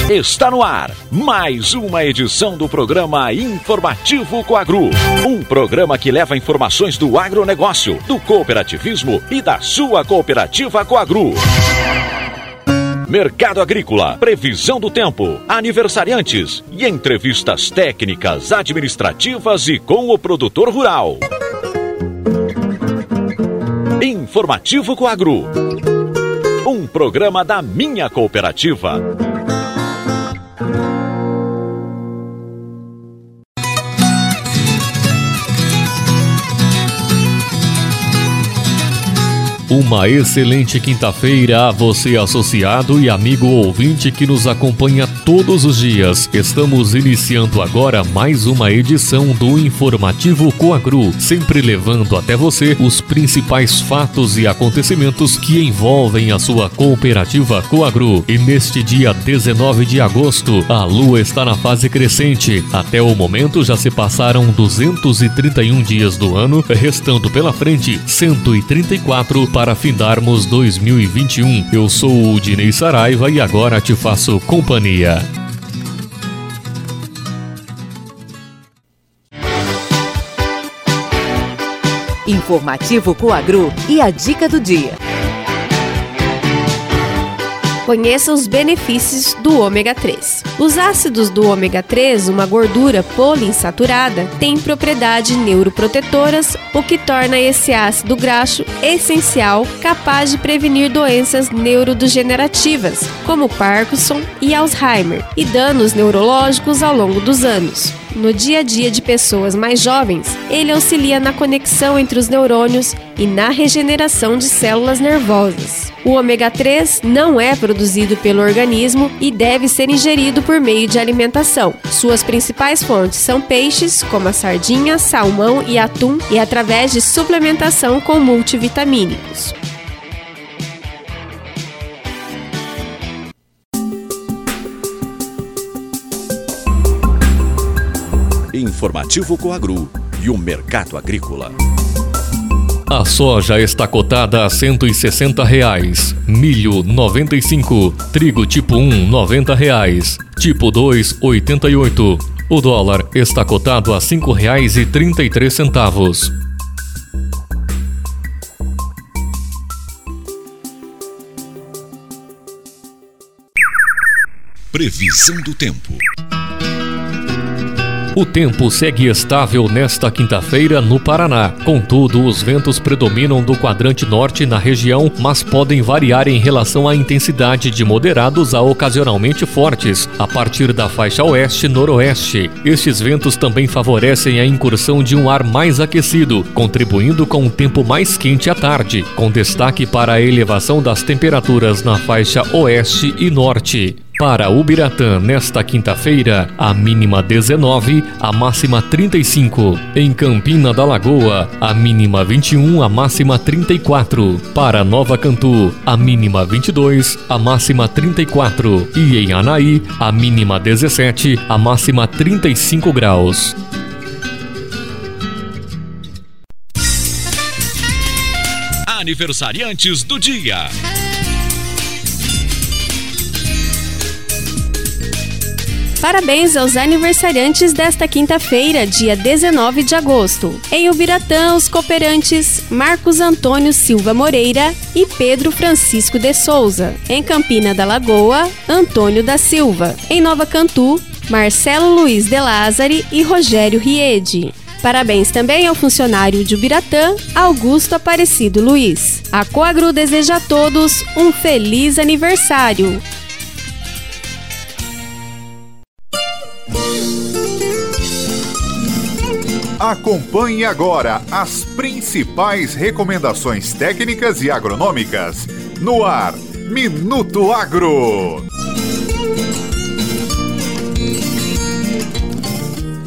Está no ar mais uma edição do programa Informativo Coagro. Um programa que leva informações do agronegócio, do cooperativismo e da sua cooperativa Coagro. Mercado agrícola, previsão do tempo, aniversariantes e entrevistas técnicas, administrativas e com o produtor rural. Informativo Coagro. Um programa da minha cooperativa. Uma excelente quinta-feira a você, associado e amigo ouvinte que nos acompanha todos os dias. Estamos iniciando agora mais uma edição do Informativo Coagro, sempre levando até você os principais fatos e acontecimentos que envolvem a sua cooperativa Coagro. E neste dia 19 de agosto, a lua está na fase crescente. Até o momento já se passaram 231 dias do ano, restando pela frente 134 para findarmos 2021. Eu sou o Dinei Saraiva e agora te faço companhia. Informativo Coagro e a dica do dia. Conheça os benefícios do ômega 3. Os ácidos do ômega 3, uma gordura poliinsaturada, têm propriedades neuroprotetoras, o que torna esse ácido graxo essencial, capaz de prevenir doenças neurodegenerativas, como Parkinson e Alzheimer, e danos neurológicos ao longo dos anos. No dia a dia de pessoas mais jovens, ele auxilia na conexão entre os neurônios e na regeneração de células nervosas. O ômega 3 não é produzido pelo organismo e deve ser ingerido por meio de alimentação. Suas principais fontes são peixes, como a sardinha, salmão e atum, e através de suplementação com multivitamínicos. Informativo Coagro e o mercado agrícola. A soja está cotada a R$ 160, milho R$ 95, trigo tipo 1 R$ 90, tipo 2 R$ 88. O dólar está cotado a R$ 5,33. Previsão do tempo. O tempo segue estável nesta quinta-feira no Paraná. Contudo, os ventos predominam do quadrante norte na região, mas podem variar em relação à intensidade, de moderados a ocasionalmente fortes, a partir da faixa oeste-noroeste. Estes ventos também favorecem a incursão de um ar mais aquecido, contribuindo com um tempo mais quente à tarde, com destaque para a elevação das temperaturas na faixa oeste e norte. Para Ubiratã, nesta quinta-feira, a mínima 19, a máxima 35. Em Campina da Lagoa, a mínima 21, a máxima 34. Para Nova Cantu, a mínima 22, a máxima 34. E em Anaí, a mínima 17, a máxima 35 graus. Aniversariantes do dia. Parabéns aos aniversariantes desta quinta-feira, dia 19 de agosto. Em Ubiratã, os cooperantes Marcos Antônio Silva Moreira e Pedro Francisco de Souza. Em Campina da Lagoa, Antônio da Silva. Em Nova Cantu, Marcelo Luiz de Lázari e Rogério Riede. Parabéns também ao funcionário de Ubiratã, Augusto Aparecido Luiz. A Coagro deseja a todos um feliz aniversário. Acompanhe agora as principais recomendações técnicas e agronômicas no ar, Minuto Agro.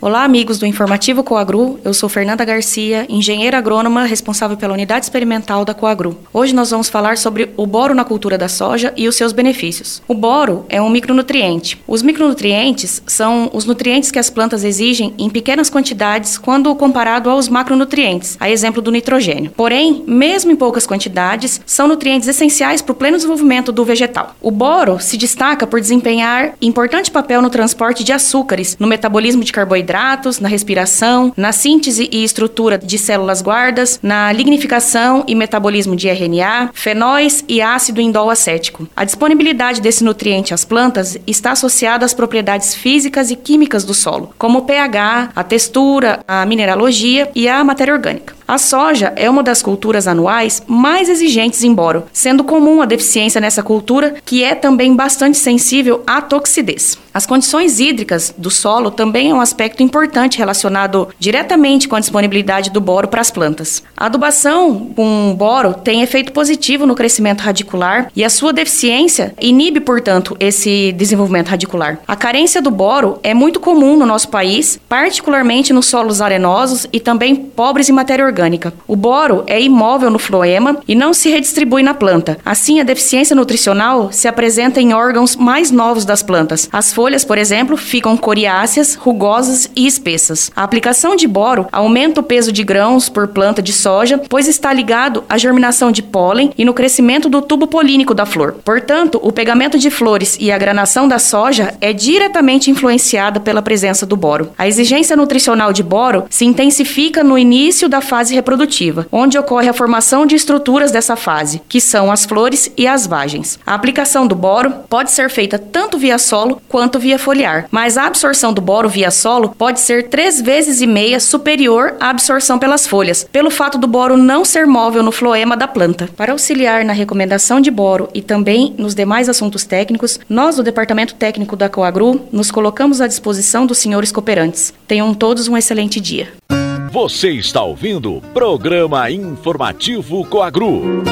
Olá, amigos do Informativo Coagru. Eu sou Fernanda Garcia, engenheira agrônoma responsável pela unidade experimental da Coagru. Hoje nós vamos falar sobre o boro na cultura da soja e os seus benefícios. O boro é um micronutriente. Os micronutrientes são os nutrientes que as plantas exigem em pequenas quantidades quando comparado aos macronutrientes, a exemplo do nitrogênio. Porém, mesmo em poucas quantidades, são nutrientes essenciais para o pleno desenvolvimento do vegetal. O boro se destaca por desempenhar importante papel no transporte de açúcares, no metabolismo de carboidratos, na respiração, na síntese e estrutura de células guardas, na lignificação e metabolismo de RNA, fenóis e ácido indol acético. A disponibilidade desse nutriente às plantas está associada às propriedades físicas e químicas do solo, como o pH, a textura, a mineralogia e a matéria orgânica. A soja é uma das culturas anuais mais exigentes em boro, sendo comum a deficiência nessa cultura, que é também bastante sensível à toxidez. As condições hídricas do solo também é um aspecto importante relacionado diretamente com a disponibilidade do boro para as plantas. A adubação com boro tem efeito positivo no crescimento radicular e a sua deficiência inibe, portanto, esse desenvolvimento radicular. A carência do boro é muito comum no nosso país, particularmente nos solos arenosos e também pobres em matéria orgânica. O boro é imóvel no floema e não se redistribui na planta. Assim, a deficiência nutricional se apresenta em órgãos mais novos das plantas. As folhas, por exemplo, ficam coriáceas, rugosas e espessas. A aplicação de boro aumenta o peso de grãos por planta de soja, pois está ligado à germinação de pólen e no crescimento do tubo polínico da flor. Portanto, o pegamento de flores e a granação da soja é diretamente influenciada pela presença do boro. A exigência nutricional de boro se intensifica no início da fase reprodutiva, onde ocorre a formação de estruturas dessa fase, que são as flores e as vagens. A aplicação do boro pode ser feita tanto via solo quanto via foliar, mas a absorção do boro via solo pode ser 3,5 vezes superior à absorção pelas folhas, pelo fato do boro não ser móvel no floema da planta. Para auxiliar na recomendação de boro e também nos demais assuntos técnicos, nós do Departamento Técnico da Coagru nos colocamos à disposição dos senhores cooperantes. Tenham todos um excelente dia. Você está ouvindo o Programa Informativo Coagru.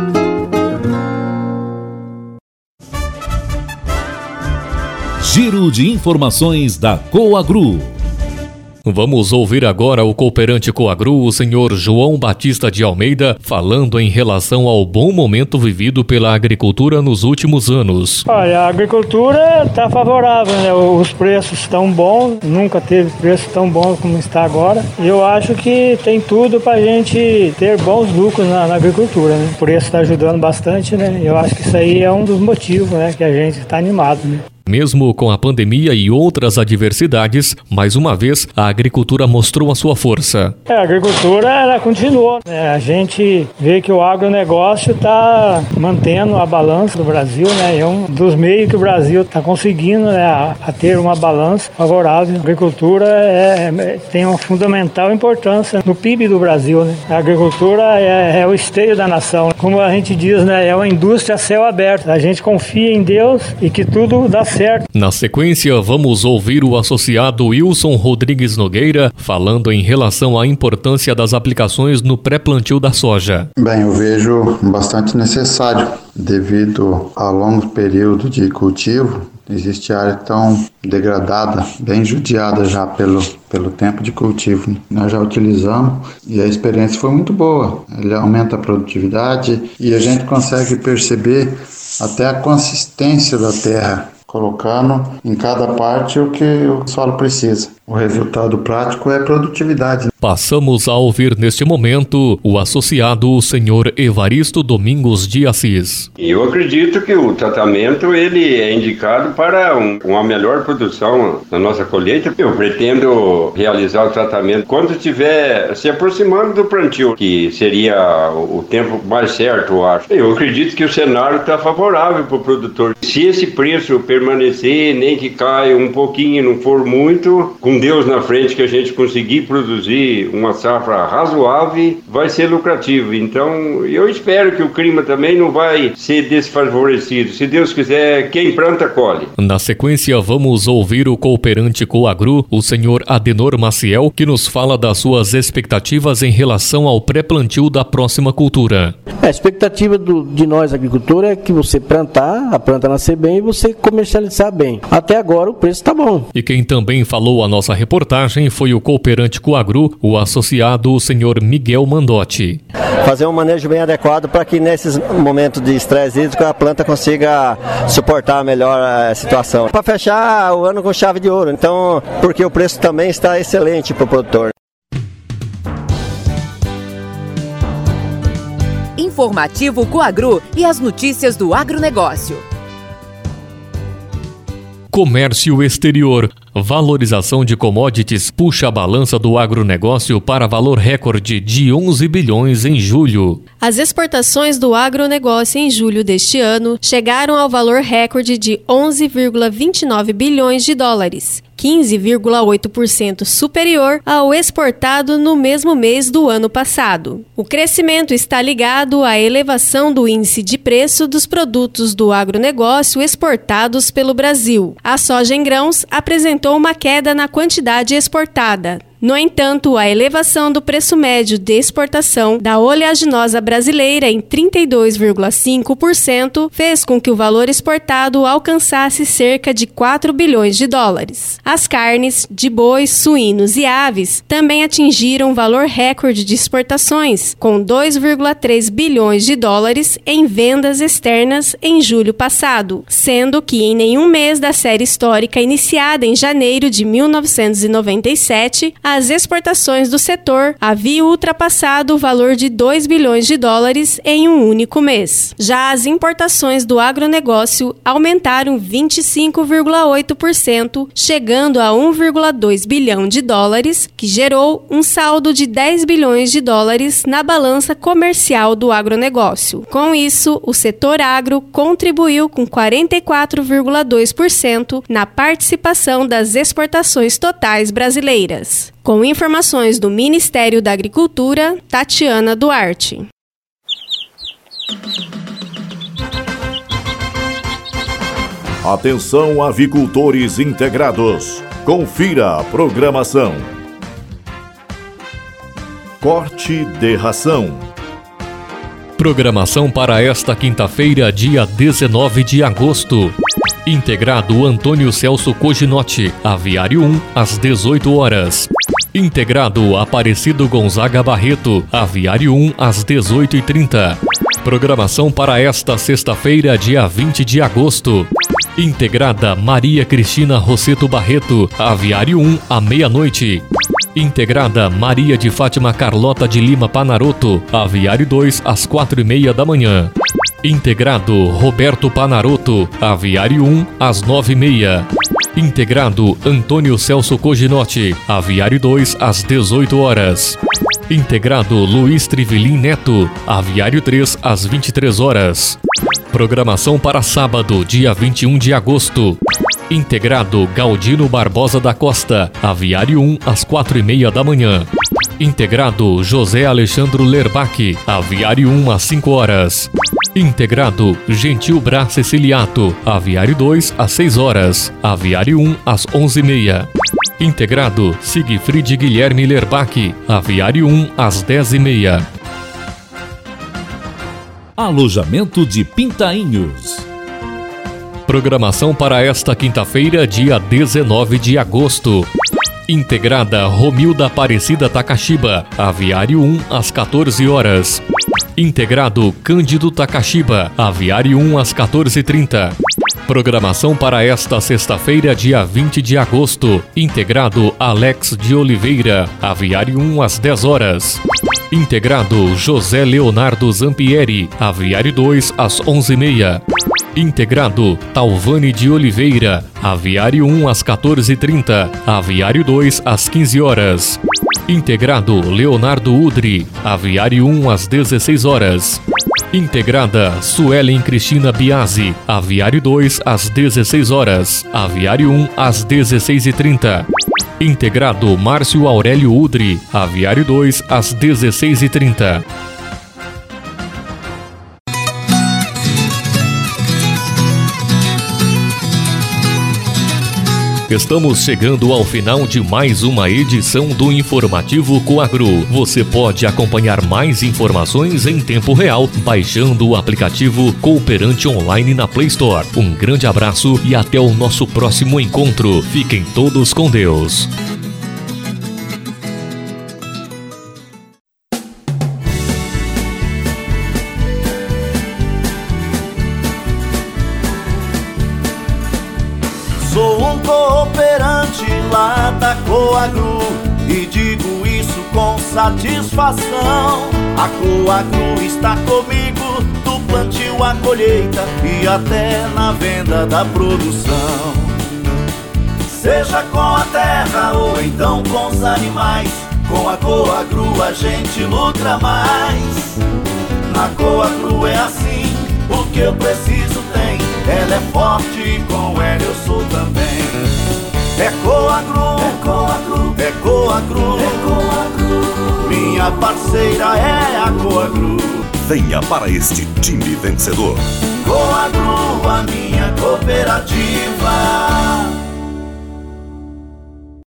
Giro de informações da Coagru. Vamos ouvir agora o cooperante Coagru, o senhor João Batista de Almeida, falando em relação ao bom momento vivido pela agricultura nos últimos anos. Olha, a agricultura está favorável, né? Os preços estão bons, nunca teve preço tão bom como está agora. Eu acho que tem tudo para a gente ter bons lucros na agricultura, né? O preço está ajudando bastante, né? Eu acho que isso aí é um dos motivos, né, que a gente está animado, né? Mesmo com a pandemia e outras adversidades, mais uma vez a agricultura mostrou a sua força. A agricultura ela continuou, né? A gente vê que o agronegócio está mantendo a balança do Brasil, né? É um dos meios que o Brasil está conseguindo, né, a ter uma balança favorável. A agricultura tem uma fundamental importância no PIB do Brasil, né? A agricultura é o esteio da nação. Como a gente diz, né, é uma indústria a céu aberto. A gente confia em Deus e que tudo dá certo. Na sequência, vamos ouvir o associado Wilson Rodrigues Nogueira falando em relação à importância das aplicações no pré-plantio da soja. Bem, eu vejo bastante necessário devido ao longo período de cultivo. Existe área tão degradada, bem judiada já pelo tempo de cultivo. Nós já utilizamos e a experiência foi muito boa. Ele aumenta a produtividade e a gente consegue perceber até a consistência da terra, colocando em cada parte o que o solo precisa. O resultado prático é produtividade. Passamos a ouvir neste momento o associado o senhor Evaristo Domingos de Assis. Eu acredito que o tratamento ele é indicado para uma melhor produção na nossa colheita. Eu pretendo realizar o tratamento quando estiver se aproximando do plantio, que seria o tempo mais certo, eu acho. Eu acredito que o cenário está favorável para o produtor. Se esse preço permanecer, nem que caia um pouquinho, não for muito, com Deus na frente, que a gente conseguir produzir uma safra razoável, vai ser lucrativo. Então, eu espero que o clima também não vai ser desfavorecido. Se Deus quiser, quem planta, colhe. Na sequência, vamos ouvir o cooperante Coagru, o senhor Adenor Maciel, que nos fala das suas expectativas em relação ao pré-plantio da próxima cultura. A expectativa de nós, agricultores, é que você a planta nascer bem e você comercializar bem. Até agora o preço está bom. E quem também falou a nossa nossa reportagem foi o cooperante Coagru, o associado o senhor Miguel Mandotti. Fazer um manejo bem adequado para que nesses momentos de estresse hídrico a planta consiga suportar melhor a situação. Para fechar o ano com chave de ouro, então, porque o preço também está excelente para o produtor. Informativo Coagru e as notícias do agronegócio. Comércio exterior. Valorização de commodities puxa a balança do agronegócio para valor recorde de 11 bilhões em julho. As exportações do agronegócio em julho deste ano chegaram ao valor recorde de 11,29 bilhões de dólares, 15,8% superior ao exportado no mesmo mês do ano passado. O crescimento está ligado à elevação do índice de preço dos produtos do agronegócio exportados pelo Brasil. A soja em grãos apresentou uma queda na quantidade exportada. No entanto, a elevação do preço médio de exportação da oleaginosa brasileira em 32,5% fez com que o valor exportado alcançasse cerca de 4 bilhões de dólares. As carnes de bois, suínos e aves também atingiram valor recorde de exportações, com 2,3 bilhões de dólares em vendas externas em julho passado, sendo que em nenhum mês da série histórica iniciada em janeiro de 1997, as exportações do setor haviam ultrapassado o valor de 2 bilhões de dólares em um único mês. Já as importações do agronegócio aumentaram 25,8%, chegando a 1,2 bilhão de dólares, que gerou um saldo de 10 bilhões de dólares na balança comercial do agronegócio. Com isso, o setor agro contribuiu com 44,2% na participação das exportações totais brasileiras. Com informações do Ministério da Agricultura, Tatiana Duarte. Atenção, avicultores integrados. Confira a programação. Corte de ração. Programação para esta quinta-feira, dia 19 de agosto. Integrado Antônio Celso Coginotti, Aviário 1, às 18 horas. Integrado Aparecido Gonzaga Barreto, Aviário 1, às 18h30. Programação para esta sexta-feira, dia 20 de agosto. Integrada Maria Cristina Rosseto Barreto, Aviário 1, à meia-noite. Integrada Maria de Fátima Carlota de Lima Panaroto, Aviário 2, às 4h30 da manhã. Integrado Roberto Panaroto, Aviário 1, às 9h30. Integrado Antônio Celso Coginotti, Aviário 2, às 18 horas. Integrado Luiz Trivelin Neto, Aviário 3, às 23 horas. Programação para sábado, dia 21 de agosto. Integrado Galdino Barbosa da Costa, Aviário 1, às 4h30 da manhã. Integrado José Alexandro Lerbach, Aviário 1, às 5 horas. Integrado Gentil Bra Ceciliato, Aviário 2, às 6 horas. Aviário 1, às 11h30. Integrado Sigfrid Guilherme Lerbach, Aviário 1, às 10h30. Alojamento de Pintainhos. Programação para esta quinta-feira, dia 19 de agosto. Integrada Romilda Aparecida Takashiba, Aviário 1, às 14 horas. Integrado Cândido Takashiba, Aviário 1, às 14h30. Programação para esta sexta-feira, dia 20 de agosto. Integrado Alex de Oliveira, Aviário 1, às 10 horas. Integrado José Leonardo Zampieri, Aviário 2, às 11h30. Integrado Talvani de Oliveira, Aviário 1, às 14h30. Aviário 2, às 15 horas. Integrado Leonardo Udri, Aviário 1, às 16 horas. Integrada Suelen Cristina Biasi, Aviário 2, às 16 horas. Aviário 1, às 16h30. Integrado Márcio Aurélio Udri, Aviário 2, às 16h30. Estamos chegando ao final de mais uma edição do Informativo Coagru. Você pode acompanhar mais informações em tempo real baixando o aplicativo Cooperante Online na Play Store. Um grande abraço e até o nosso próximo encontro. Fiquem todos com Deus. Sou um cooperante lá da Coagru e digo isso com satisfação. A Coagru está comigo do plantio à colheita e até na venda da produção. Seja com a terra ou então com os animais, com a Coagru a gente lucra mais. Na Coagru é assim, o que eu preciso tem. Ela é forte e com ela eu sou também. É Coagru, é Coagru, é Coagru, é Coagru. Minha parceira é a Coagru. Venha para este time vencedor. Coagru, a minha cooperativa.